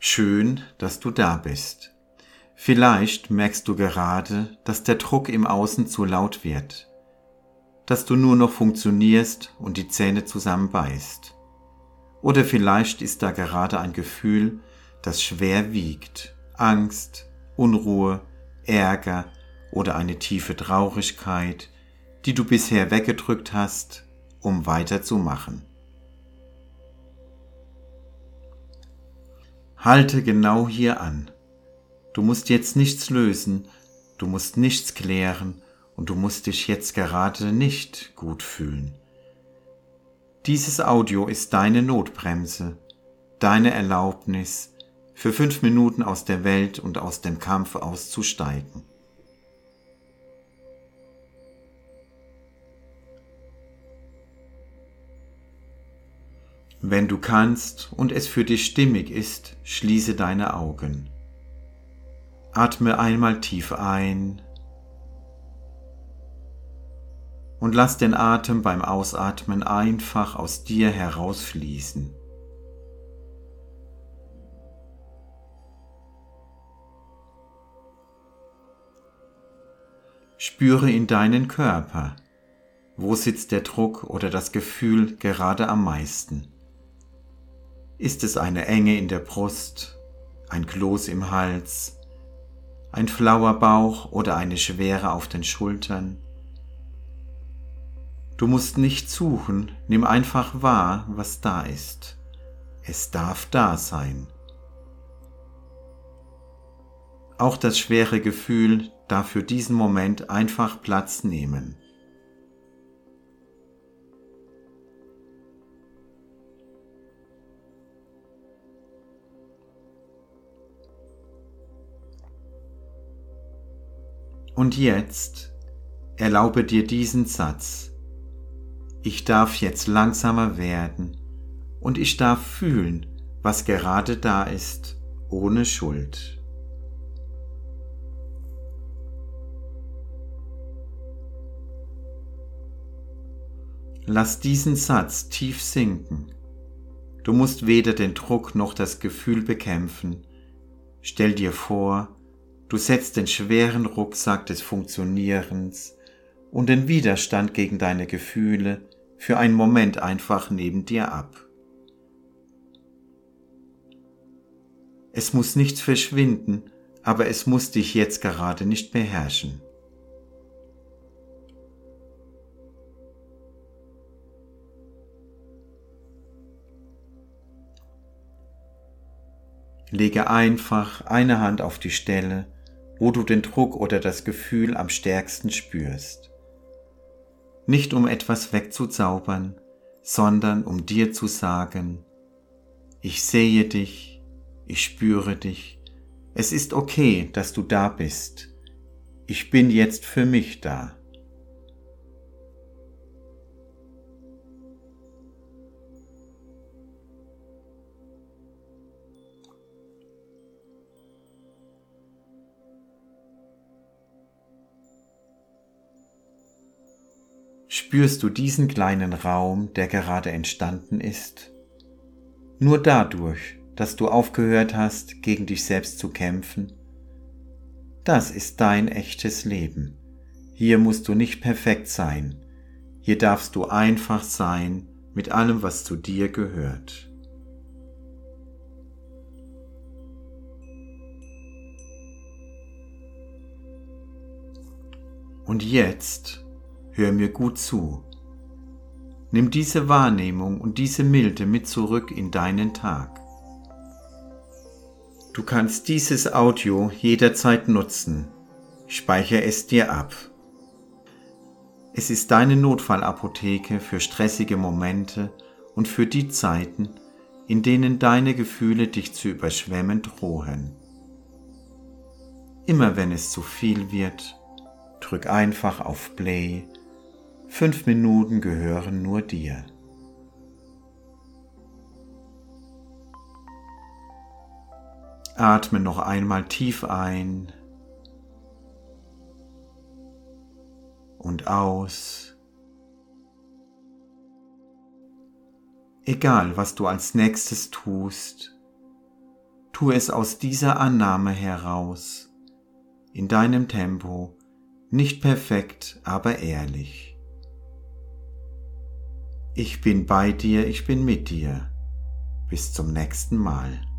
Schön, dass du da bist. Vielleicht merkst du gerade, dass der Druck im Außen zu laut wird, dass du nur noch funktionierst und die Zähne zusammenbeißt. Oder vielleicht ist da gerade ein Gefühl, das schwer wiegt, Angst, Unruhe, Ärger oder eine tiefe Traurigkeit, die du bisher weggedrückt hast, um weiterzumachen. Halte genau hier an. Du musst jetzt nichts lösen, du musst nichts klären und du musst dich jetzt gerade nicht gut fühlen. Dieses Audio ist deine Notbremse, deine Erlaubnis, für 5 Minuten aus der Welt und aus dem Kampf auszusteigen. Wenn du kannst und es für dich stimmig ist, schließe deine Augen. Atme einmal tief ein und lass den Atem beim Ausatmen einfach aus dir herausfließen. Spüre in deinen Körper, wo sitzt der Druck oder das Gefühl gerade am meisten. Ist es eine Enge in der Brust, ein Kloß im Hals, ein flauer Bauch oder eine Schwere auf den Schultern? Du musst nicht suchen, nimm einfach wahr, was da ist. Es darf da sein. Auch das schwere Gefühl darf für diesen Moment einfach Platz nehmen. Und jetzt erlaube dir diesen Satz. Ich darf jetzt langsamer werden und ich darf fühlen, was gerade da ist, ohne Schuld. Lass diesen Satz tief sinken. Du musst weder den Druck noch das Gefühl bekämpfen. Stell dir vor, du setzt den schweren Rucksack des Funktionierens und den Widerstand gegen deine Gefühle für einen Moment einfach neben dir ab. Es muss nichts verschwinden, aber es muss dich jetzt gerade nicht beherrschen. Lege einfach eine Hand auf die Stelle, wo du den Druck oder das Gefühl am stärksten spürst. Nicht um etwas wegzuzaubern, sondern um dir zu sagen, ich sehe dich, ich spüre dich, es ist okay, dass du da bist, ich bin jetzt für mich da. Spürst du diesen kleinen Raum, der gerade entstanden ist? Nur dadurch, dass du aufgehört hast, gegen dich selbst zu kämpfen? Das ist dein echtes Leben. Hier musst du nicht perfekt sein. Hier darfst du einfach sein mit allem, was zu dir gehört. Und jetzt hör mir gut zu. Nimm diese Wahrnehmung und diese Milde mit zurück in deinen Tag. Du kannst dieses Audio jederzeit nutzen. Speichere es dir ab. Es ist deine Notfallapotheke für stressige Momente und für die Zeiten, in denen deine Gefühle dich zu überschwemmen drohen. Immer wenn es zu viel wird, drück einfach auf Play. 5 Minuten gehören nur dir. Atme noch einmal tief ein und aus. Egal, was du als nächstes tust, Tu es aus dieser Annahme heraus, in deinem Tempo, nicht perfekt, aber ehrlich. Ich bin bei dir, ich bin mit dir. Bis zum nächsten Mal.